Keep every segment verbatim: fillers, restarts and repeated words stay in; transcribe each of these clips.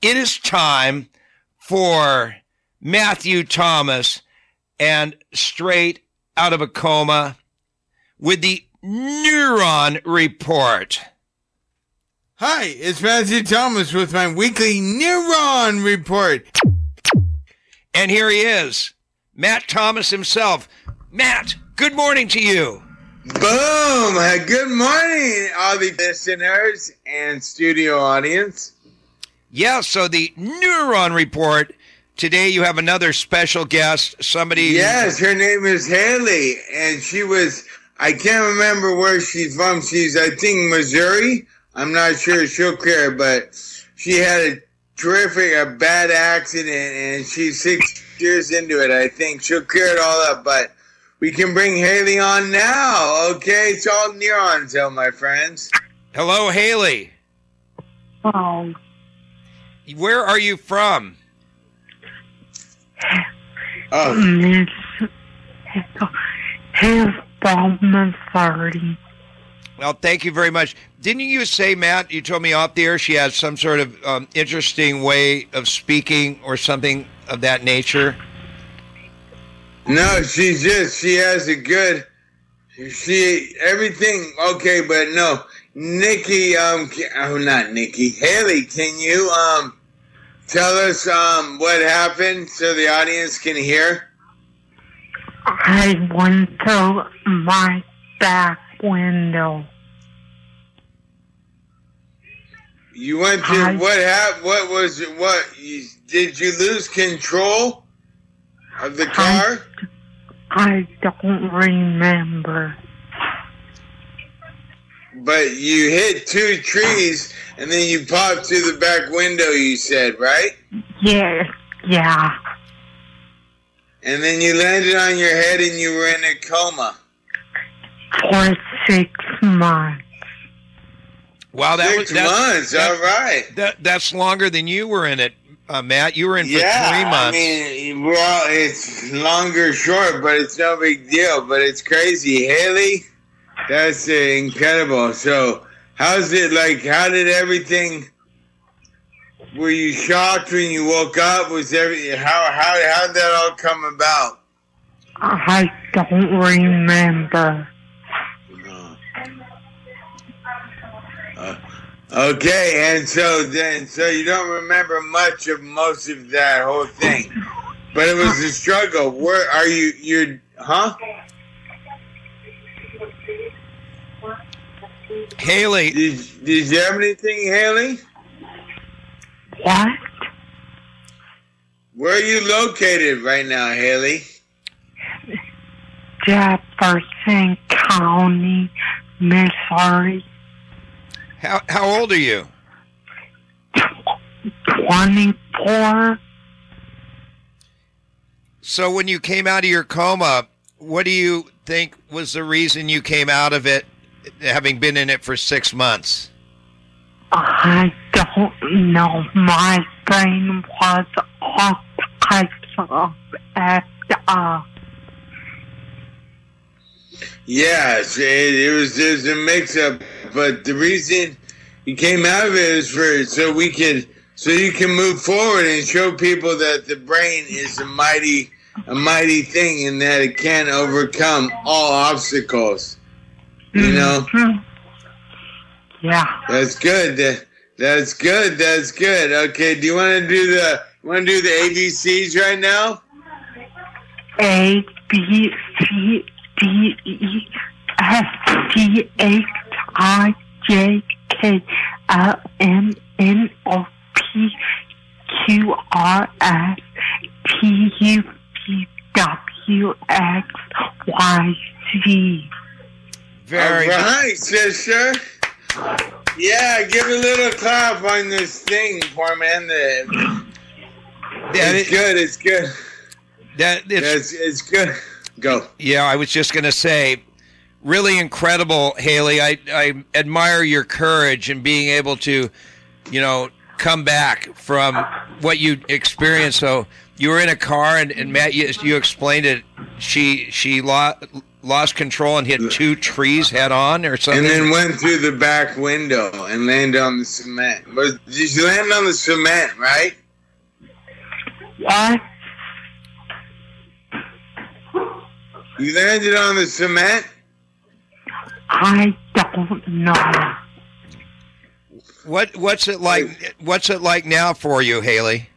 it is time for Matthew Thomas and Straight Out of a Coma with the Neuron Report. Hi, it's Matthew Thomas with my weekly Neuron Report. And here he is, Matt Thomas himself. Matt, good morning to you. Boom! Good morning, all the listeners and studio audience. Yeah, so the Neuron Report. Today you have another special guest, somebody... Yes, her name is Haley, and she was... I can't remember where she's from. She's, I think, Missouri. I'm not sure she'll care, but she had a terrific, a bad accident, and she's six years into it. I think she'll clear it all up, but we can bring Haley on now. Okay, it's all neurons, though, my friends. Hello, Haley. Oh. Where are you from? Oh. Miss His Bowman thirty. Well, thank you very much. Didn't you say, Matt, you told me off the air she has some sort of um, interesting way of speaking or something of that nature? No, she's just, she has a good, she, everything, okay, but no. Nikki, um, oh, not Nikki, Haley, can you, um, tell us, um, what happened so the audience can hear? I went through my back window. You went to, I, what happened, what was it, what, you, did you lose control of the car? I, I don't remember. But you hit two trees, and then you popped through the back window, you said, right? Yeah, yeah. And then you landed on your head and you were in a coma. For six months. Wow, that six was that's, months, that, all right. That, that's longer than you were in it, uh, Matt. You were in for yeah, three months. I mean, well, it's longer, short, but it's no big deal. But it's crazy. Haley, that's uh, incredible. So, how's it like? How did everything... Were you shocked when you woke up? Was every how how how did that all come about? I don't remember. Uh, okay, and so then so you don't remember much of most of that whole thing, but it was a struggle. Where are you? You're huh? Haley, did did you have anything, Haley? What? Where are you located right now, Haley? Jefferson County, Missouri. how how old are you? twenty-four. So when you came out of your coma, what do you think was the reason you came out of it, having been in it for six months? I don't know. My brain was all types of act up. Yes, it, it was it was a mix-up, but the reason you came out of it is for so we could so you can move forward and show people that the brain is a mighty a mighty thing and that it can overcome all obstacles. You know. Mm-hmm. Yeah. That's good. That, that's good. That's good. Okay. Do you want to do the want to do the A B Cs right now? A B C D E F G H I J K L M N O P Q R S T U V W X Y Z. Very All right, sister. Yeah, give a little clap on this thing, poor man. The, That it's is- good. It's good. That it's, It's, it's good. Go. yeah, I was just going to say, really incredible, Haley. I, I admire your courage in being able to, you know, come back from what you experienced. So you were in a car, and, and Matt, you, you explained it. She she lo- lost control and hit two trees head on or something? And then went through the back window and landed on the cement. But did you land on the cement, right? What? You landed on the cement? I don't know. What what's it like? What's it like now for you, Haley?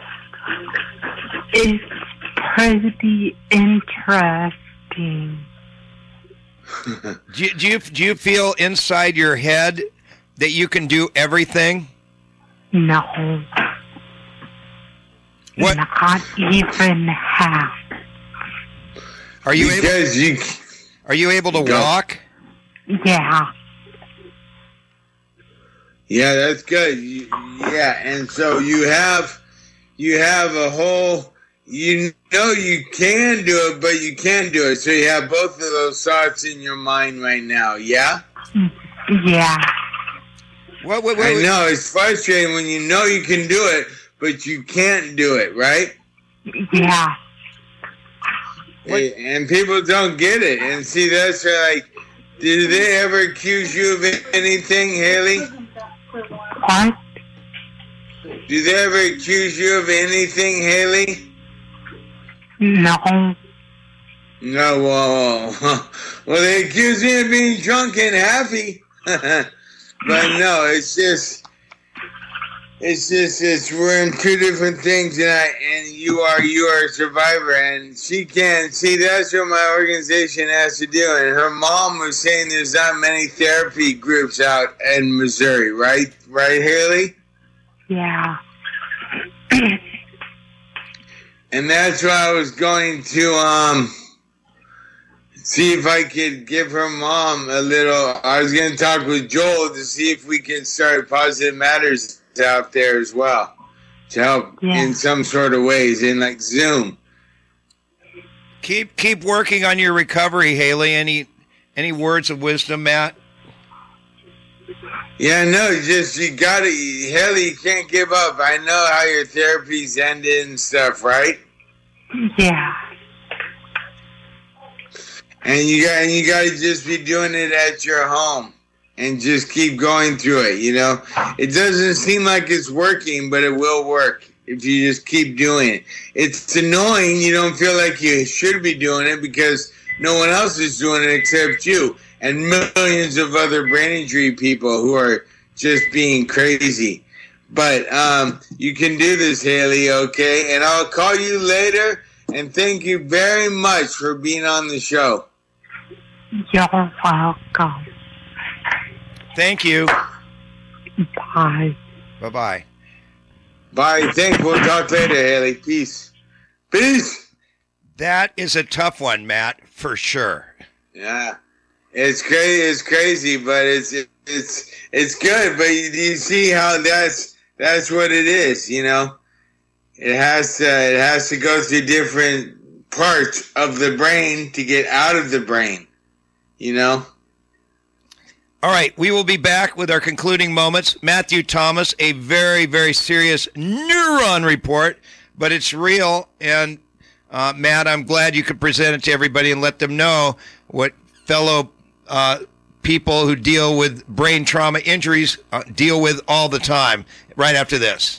It's pretty interesting. do, you, do you do you feel inside your head that you can do everything? No. What? Not even half. Are you because able? You, are you able to go. walk? Yeah. Yeah, that's good. You, yeah, and so you have you have a whole. You know you can do it, but you can't do it. So you have both of those thoughts in your mind right now. Yeah. Yeah. What? What? What? I know it's frustrating when you know you can do it, but you can't do it. Right? Yeah. What? And people don't get it. And see, that's like, did they ever accuse you of anything, Haley? What? Did they ever accuse you of anything, Haley? No. No, well, well, they accuse me of being drunk and happy. But no, it's just, it's just, it's, we're in two different things, and I, and you are, you are a survivor, and she can't, see, that's what my organization has to do, and her mom was saying there's not many therapy groups out in Missouri, right? Right, Haley? Yeah. And that's why I was going to, um, see if I could give her mom a little, I was going to talk with Joel to see if we can start Positive Matters out there as well to help yeah. in some sort of ways in like Zoom. Keep keep working on your recovery, Haley. Any any words of wisdom, Matt? Yeah, no, just you gotta, Haley, you can't give up. I know how your therapy's ended and stuff, right? Yeah. And you got, and you gotta just be doing it at your home. And just keep going through it, you know? It doesn't seem like it's working, but it will work if you just keep doing it. It's annoying. You don't feel like you should be doing it because no one else is doing it except you and millions of other brain injury people who are just being crazy. But um, you can do this, Haley, okay? And I'll call you later, and thank you very much for being on the show. You're welcome. Thank you. Bye. Bye-bye. Bye. Thanks. We'll talk later, Haley. Peace. Peace. That is a tough one, Matt, for sure. Yeah. It's crazy. It's crazy, but it's it's it's good. But you, you see how that's that's what it is. You know, it has to it has to go through different parts of the brain to get out of the brain. You know. All right, we will be back with our concluding moments. Matthew Thomas, a very, very serious neuron report, but it's real. And, uh, Matt, I'm glad you could present it to everybody and let them know what fellow uh, people who deal with brain trauma injuries uh, deal with all the time right after this.